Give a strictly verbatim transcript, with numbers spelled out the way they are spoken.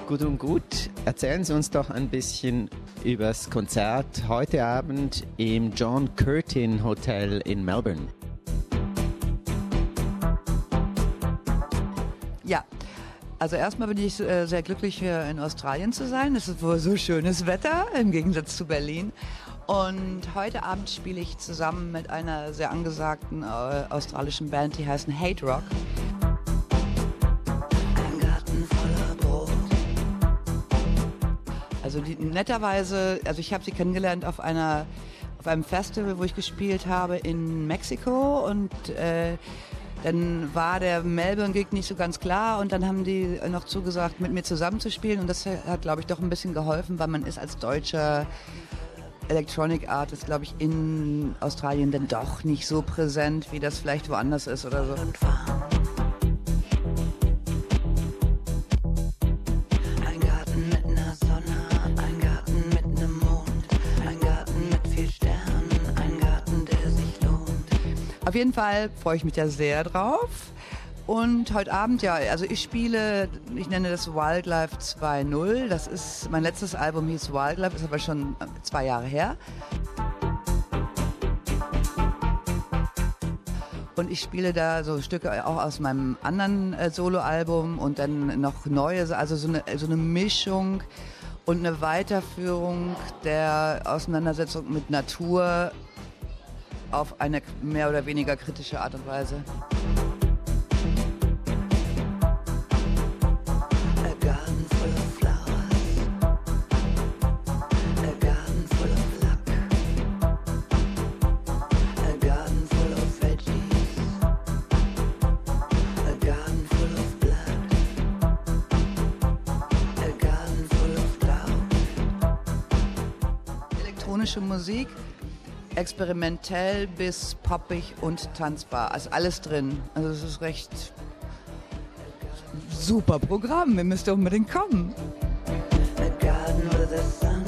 Gut und gut. Erzählen Sie uns doch ein bisschen über das Konzert heute Abend im John Curtin Hotel in Melbourne. Ja, also erstmal bin ich äh, sehr glücklich, hier in Australien zu sein. Es ist wohl so schönes Wetter im Gegensatz zu Berlin. Und heute Abend spiele ich zusammen mit einer sehr angesagten äh, australischen Band, die heißen Hate Rock. Ein Garten voller Brot. Also die, netterweise, also ich habe sie kennengelernt auf einer, auf einem Festival, wo ich gespielt habe in Mexiko und äh, dann war der Melbourne-Gig nicht so ganz klar und dann haben die noch zugesagt, mit mir zusammenzuspielen und das hat, glaube ich, doch ein bisschen geholfen, weil man ist als deutscher Electronic Artist, glaube ich, in Australien dann doch nicht so präsent, wie das vielleicht woanders ist oder so. Ein Garten mit einer Sonne, ein Garten mit einem Mond, ein Garten mit vier Sternen, ein Garten, der sich lohnt. Auf jeden Fall freue ich mich da sehr drauf. Und heute Abend, ja, also ich spiele, ich nenne das Wildlife zwei Punkt null. Das ist, mein letztes Album hieß Wildlife, ist aber schon zwei Jahre her. Und ich spiele da so Stücke auch aus meinem anderen äh, Soloalbum und dann noch neue, also so eine, so eine Mischung und eine Weiterführung der Auseinandersetzung mit Natur auf eine mehr oder weniger kritische Art und Weise. Elektronische Musik, experimentell bis poppig und tanzbar. Also alles drin. Also es ist recht super Programm. Ihr müsst unbedingt kommen. A garden with the sun.